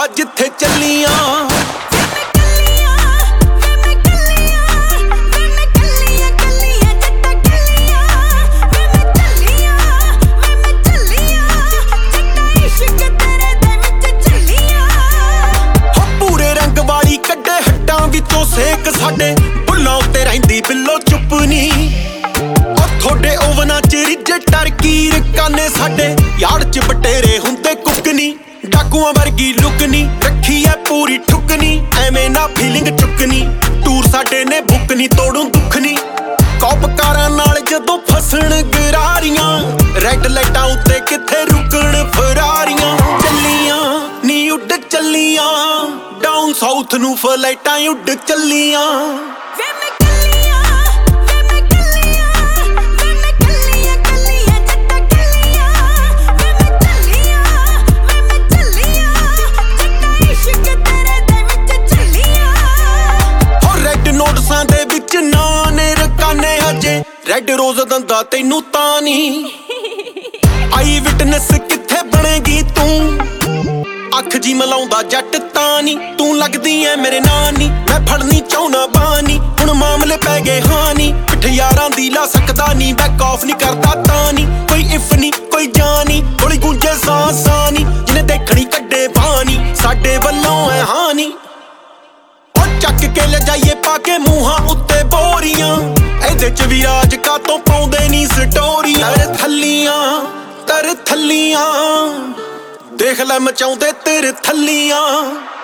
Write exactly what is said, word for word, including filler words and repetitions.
ਜਿੱਥੇ ਚੱਲੀਆਂ। ਸੇਕ ਸਾਡੇ ਬੁੱਲਾਂ ਉੱਤੇ ਰਹਿੰਦੀ ਬਿੱਲੋ ਚੁੱਪ ਨੀ। ਉਹ ਥੋੜੇ ਓਵਨਾਂ ਚ ਰਿੱਝੇ ਟਰਕੀ ਰਕਾਨੇ ਸਾਡੇ ਯਾਰ ਚ ਬਟੇਰੇ ਹੁੰਦੇ ਕੁੱਕ ਨੀ। ਡਾਕੂਆਂ ਵਰਗੀ ਲੁੱਕ ਨੀ ਰੱਖੀ ਐ ਪੂਰੀ ਠੁੱਕ ਨੀ। ਐਵੇਂ ਨਾ ਫੀਲਿੰਗ ਚੁੱਕਣੀ ਟੂਰ ਸਾਡੇ ਨੇ ਬੁੱਕ ਨੀ ਤੋੜੂ ਦੁੱਖ ਨੀ। ਕੌਪਕਾਰਾਂ ਨਾਲ ਜਦੋਂ ਫਸਣ ਗਰਾਰੀਆਂ ਰੈੱਡ ਲਾਈਟਾਂ ਉੱਤੇ ਕਿੱਥੇ ਰੁਕਣ ਫਰਾਰੀਆਂ। ਚੱਲੀਆਂ ਨੀ ਉੱਡ ਚੱਲੀਆਂ ਡਾਊਨ ਸਾਊਥ ਨੂੰ ਫਲਾਈਟਾਂ ਉੱਡ ਚੱਲੀਆਂ। ਨੋਟਸਾਂ ਦੇ ਵਿੱਚ ਨਾਂ ਨੇ ਰਕਾਨੇ ਹਜੇ ਰੈੱਡ ਰੋਜ਼ ਦੰਦਾ ਤੈਨੂੰ ਤਾਂ ਨੀ। ਆਈ ਵਿਟਨੈਸ ਕਿੱਥੇ ਬਣੇਗੀ ਤੂੰ ਅੱਖ ਜੀ ਮਲਾਉਂਦਾ ਜੱਟ ਤਾਂ ਨੀ। ਤੂੰ ਲੱਗਦੀ ਐ ਮੇਰੇ ਨਾਂ ਨੀ ਮੈਂ ਫੜਨੀ ਚਾਹੁੰਨਾ ਬਾਨੀ। ਹੁਣ ਮਾਮਲੇ ਪੈ ਗਏ ਹਾਂ ਨੀ ਪਿੱਠ ਯਾਰਾਂ ਦੀ ਲਾ ਸਕਦਾ ਨੀ। ਬੈਕ ਆਫ ਨੀ ਕਰਦਾ ਤਾਂ ਨੀ ਕੋਈ ਇਫ ਨੀ ਕੋਈ ਜਾਨ ਨੀ। ਹੌਲੀ ਗੂੰਜੇ ਸਾਂ ਸਾਂ ਨੀ ਜਿਹਨੇ ਦੇਖਣੀ ਕੱਢੇ ਬਾਣੀ ਸਾਡੇ ਵੱਲੋਂ ਐ ਹਾਂ ਨੀ। ਚੱਕ ਕੇ ਲਿਜਾਈਏ ਪਾ ਕੇ ਮੂੰਹਾਂ ਉੱਤੇ ਬੋਰੀਆਂ ਇਹਦੇ ਚ ਵੀ ਰਾਜ ਕਾਤੋਂ ਪਾਉਂਦੇ ਨੀ ਸਟੋਰੀਆਂ। ਤਰ ਥੱਲੀਆਂ ਤਰ ਥੱਲੀਆਂ ਦੇਖ ਲੈ ਮਚਾਉਂਦੇ ਤੇਰੇ ਥੱਲੀਆਂ।